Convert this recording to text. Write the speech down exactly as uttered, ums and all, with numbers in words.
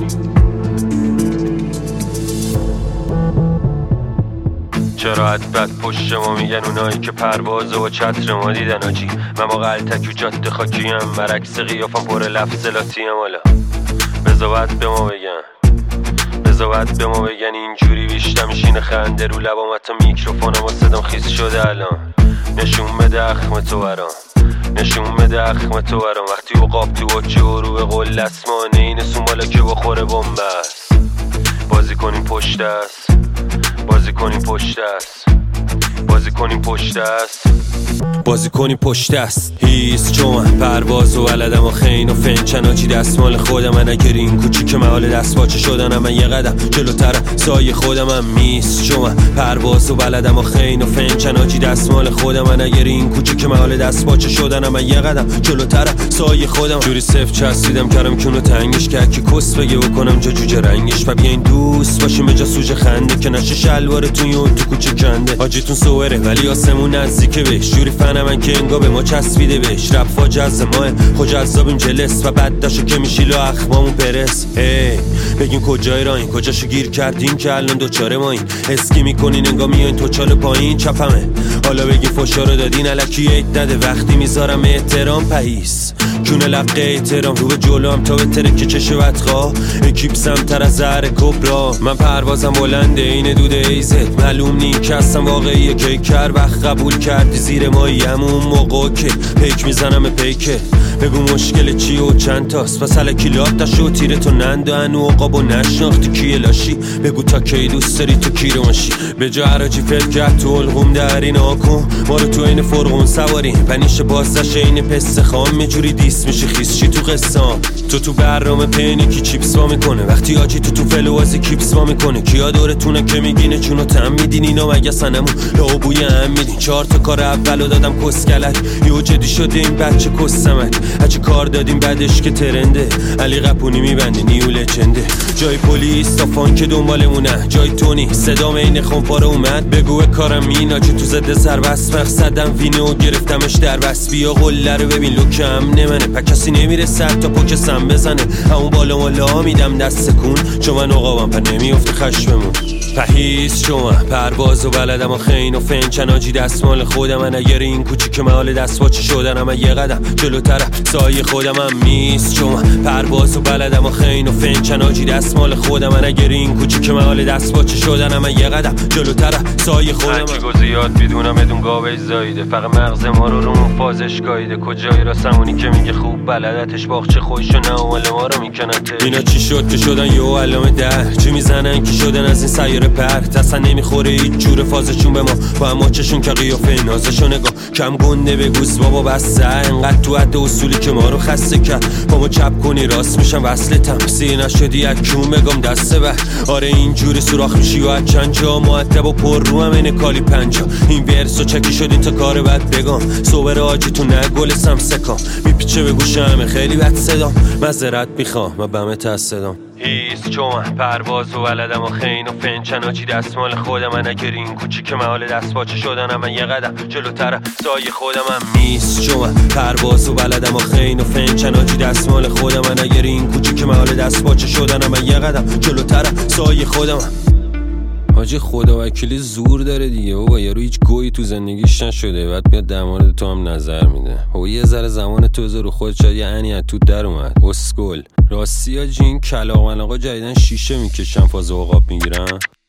چرا حدبت پشت ما میگن اونایی که پروازه و چتر ما دیدن آجی؟ من ما غلطک و جاده خاکیم، مرکز قیافم پر لفظ لاتیم. حالا بذابت به ما بگن بذابت به ما بگن اینجوری بیشتر میشینه خنده رو لبام، حتی میکروفونم و صدام خیس شده الان. نشون بده اخم تو برام، نشون بده اخم تو برام. وقتی عقاب تو بچه و رو به قل اسمانه اینه سنبالا که بخوره بومبست. بازی کنیم پشت است، بازی کنیم پشت است، بازی کنیم پشت است، بازی کنیم پشت است. هیس چون پرواز و بلدم و خین و فنچن آجی دستمال خودم. من اگر این کوچیک محال دست باچه شدنم، من یه قدم جلوتر سایه خودم هم میست. چون پرواز و بلدم و خین و فنچن آجی دستمال خودم. من اگر این کوچیک محال دست باچه شدنم، من یه قدم جلوتر سایه خودم. جوری صفر چسبیدم کردم کونو تنگش که هرکی کس بگه بکنم جا جوجه رنگش. و بیاین دوست باشیم به جا سوژه خنده که نشه شلوارتون یون تو کوچه کنده. آجیتون سوره ولی آسمون نزدیکه بهش، جوری فنم من که انگا به ما چسبیده بهش. رب فاجز ماه خود جذابیم جلس و بد داشو که میشیلو اخمامون پرس. هی بگین کجای راین کجاشو گیر کردین که الان دوچاره مایین. اسکی میکنین انگا میاین تو چال پایین چپمه. حالا بگین فشا رو دادین الکی عید نده وقتی میذارم احترام پهیس. کونه لقه احترام رو به جلو هم تا بهتره که چشه بدخواه. اکیپ سمتر از زهر کبرا. من پروازم بلنده اینه دوده ایزت. معلوم نی که هستم واقعیه که کر وقت قبول کردی زیر مایی همون موقع که پیک میزنم پیکه. بگو مشکل چی و چند تاست پس الکی لات داشت و تیره تو نند و انو عقاب و نشناختی کیه لاشی. بگو تا کی دوست داری تو کی رو ماشی. به جا عراجی فکر کرد تو الغوم در این آکن ما رو تو این فرغون سواری. پنیش بازدش این پس خام یجوری دیس میشه خیس چی تو قصام. تو تو برنامه پینی کی چیپس وا میکنه وقتی آجی تو تو فلوازی کیپس وا میکنه. کیا دورتونه که میگینه چونو تم میدین اینا مگه سنمون لابوی هم میدین. چهار تا کار اولو دادم کسکلک یو جدی شده این بچه کسمک. هرچی کار دادیم بعدش که ترنده علی قپونی میبنده نیو لجنده. جای پلیس تا فانک دنبالمونه جای تونی صدام این خونپاره اومد. بگو کارم مینا چه تو زده سر بس مقصدم وینو گرفتمش در بس. بیا قله رو ببین لوکم نمنه پا کسی نمیره سر تا پاک سم بزنه. همون بالا مالا میدم دست کن چون من عقابم پر نمیافته خشممون. پهیز چون پرواز و بلدم و خین و فنچن آجی دستمال خودم. من اگر این کوچیک محال دست باچه شدنم، من یه قدم جلوتر سایه خودم هم میست. چون پرواز و بلدم و خین و فنچن آجی دستمال خودم. من اگر این کوچیک محال دست باچه شدنم، من یه قدم جلوتر سایه خودم. هرچی گو زیاد بیدونم بدون گاوه زایده. فقط مغز ما رو رو فازش گایده. کجایی راستمونی که میگه خوب بلدتش باخچه خویشو نه اول ما رو میکنته. اینا چی شد که شدن یو علامه در چی میزنن که شدن از این سیاره پرت. اصلا نمیخوره هیچ جور فازشون به ما با هماچشون که قیافه نازشو نگاه. کم گنده بگوز بابا بسته انقدر تو حد اصولی که ما رو خسته کرد. با ما چپ کنی راست میشم وصلتم سیر نشدی اکیون بگم دسته بر. آره اینجوری سوراخ میشی و از چند جا معدب و پر رو هم اینه کالی پنجا. این ورسو چکی شد این تا کار بد بگم صبر آجی تو نگل سمسکام. میپیچه به گوشم خیلی بد صدام مذرت میخوام و بمه تصدام. هیس چون پرواز و بلدم و خین و فنچن آجی دستمال خودم. من اگر این کوچیک محال دست باچه شدنم، من یه قدم جلوتر سایه خودم هم میست. چون پرواز و بلدم و خین و فنچن آجی دستمال خودم. من اگر این کوچیک محال دست باچه شدنم، من یه قدم جلوتر سایه خودم هم. حاجی خدا وکیلی زور داره دیگه بابا. یارو هیچ گویی تو زندگیش نشده بعد میاد در مورد تو هم نظر میده. و یه ذره زمان تو بذار رو خودت شاید یه عنی تو در اومد اسکل. راستی حاجی این کلاغ ملاغا جدیدن شیشه میکشن فاز عقاب میگیرن.